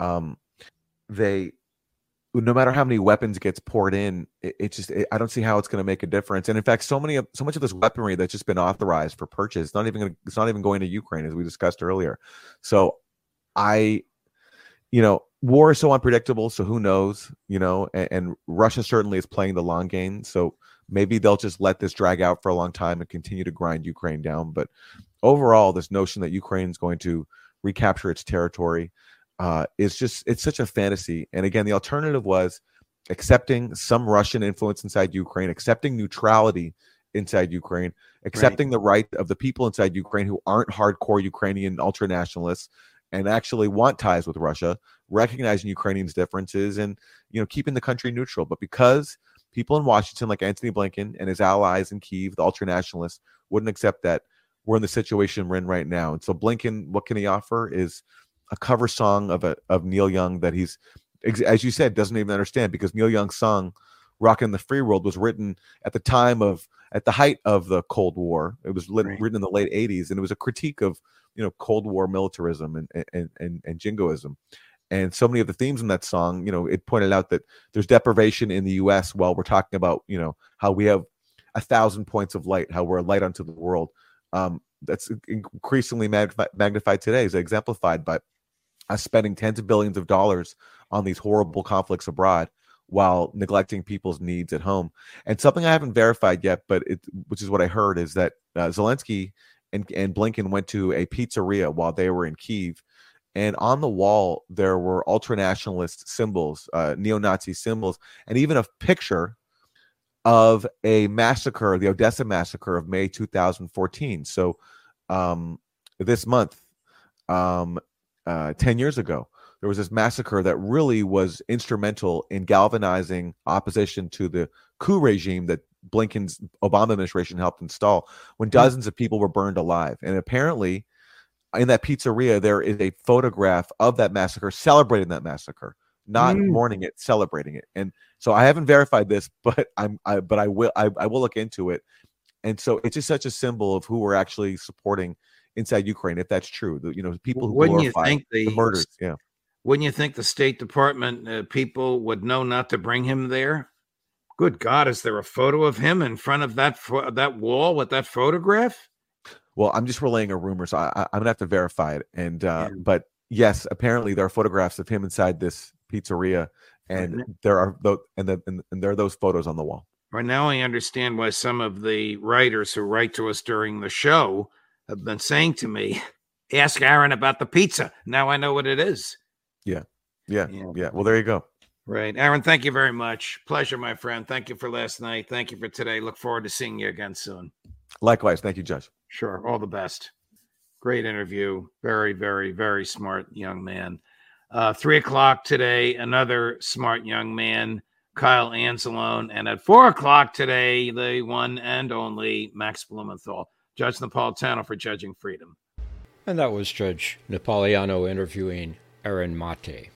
No matter how many weapons gets poured in, I don't see how it's going to make a difference. And in fact, so much of this weaponry that's just been authorized for purchase, it's not even going to Ukraine, as we discussed earlier. So war is so unpredictable. So who knows, and Russia certainly is playing the long game. So maybe they'll just let this drag out for a long time and continue to grind Ukraine down. But overall, this notion that Ukraine is going to recapture its territory, it's such a fantasy. And again, the alternative was accepting some Russian influence inside Ukraine, accepting neutrality inside Ukraine, accepting the right of the people inside Ukraine who aren't hardcore Ukrainian ultra-nationalists and actually want ties with Russia, recognizing Ukrainians' differences and, keeping the country neutral. But because people in Washington, like Antony Blinken and his allies in Kyiv, the ultra-nationalists, wouldn't accept that, we're in the situation we're in right now. And so Blinken, what can he offer is a cover song of Neil Young that he's, as you said, doesn't even understand, because Neil Young's song "Rockin' the Free World" was written at the height of the Cold War. It was written in the late 80s, and it was a critique of Cold War militarism and jingoism. And so many of the themes in that song, it pointed out that there's deprivation in the U.S. while we're talking about how we have 1,000 points of light, how we're a light unto the world. That's increasingly magnified today, is exemplified by us spending tens of billions of dollars on these horrible conflicts abroad while neglecting people's needs at home. And something I haven't verified yet, but which is what I heard, is that Zelensky and Blinken went to a pizzeria while they were in Kyiv, and on the wall there were ultra-nationalist symbols, neo-Nazi symbols, and even a picture of a massacre, the Odessa massacre of May 2014. So this month, 10 years ago, there was this massacre that really was instrumental in galvanizing opposition to the coup regime that Blinken's Obama administration helped install, when dozens of people were burned alive. And apparently in that pizzeria, there is a photograph of that massacre, celebrating that massacre, not mourning it, celebrating it. And so I haven't verified this, but I will look into it. And so it's just such a symbol of who we're actually supporting inside Ukraine, if that's true. People who glorify the murders. Yeah. Wouldn't you think the State Department people would know not to bring him there? Good God, is there a photo of him in front of that wall with that photograph? Well, I'm just relaying a rumor, so I'm gonna have to verify it. And but yes, apparently there are photographs of him inside this pizzeria, and there are those photos on the wall. Right now, I understand why some of the writers who write to us during the show have been saying to me, "Ask Aaron about the pizza." Now I know what it is. Yeah. Well, there you go. Right. Aaron, thank you very much. Pleasure, my friend. Thank you for last night. Thank you for today. Look forward to seeing you again soon. Likewise. Thank you, Judge. Sure. All the best. Great interview. Very, very, very smart young man. 3:00 today, another smart young man Kyle Anzalone. And at 4 o'clock today, the one and only Max Blumenthal, Judge Napolitano for Judging Freedom. And that was Judge Napolitano interviewing Aaron Mate.